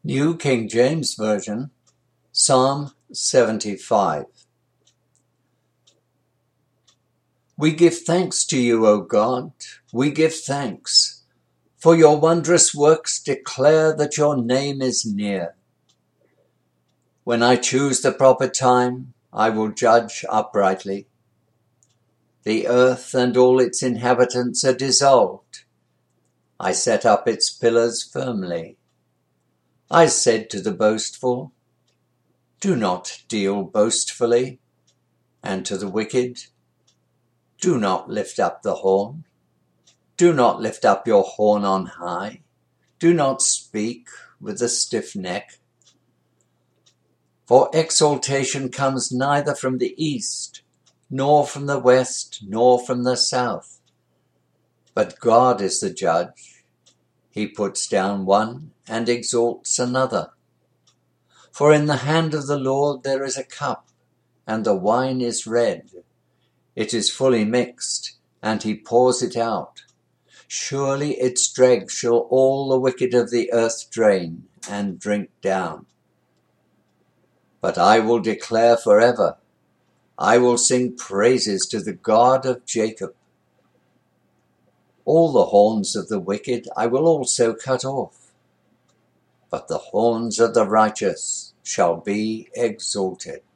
New King James Version, Psalm 75. We give thanks to you, O God, we give thanks, for your wondrous works declare that your name is near. When I choose the proper time, I will judge uprightly. The earth and all its inhabitants are dissolved. I set up its pillars firmly. I said to the boastful, do not deal boastfully, and to the wicked, do not lift up the horn. Do not lift up your horn on high. Do not speak with a stiff neck. For exaltation comes neither from the east, nor from the west, nor from the south. But God is the judge. He puts down one and exalts another. For in the hand of the Lord there is a cup, and the wine is red. It is fully mixed, and he pours it out. Surely its dregs shall all the wicked of the earth drain and drink down. But I will declare forever. I will sing praises to the God of Jacob. All the horns of the wicked I will also cut off, but the horns of the righteous shall be exalted.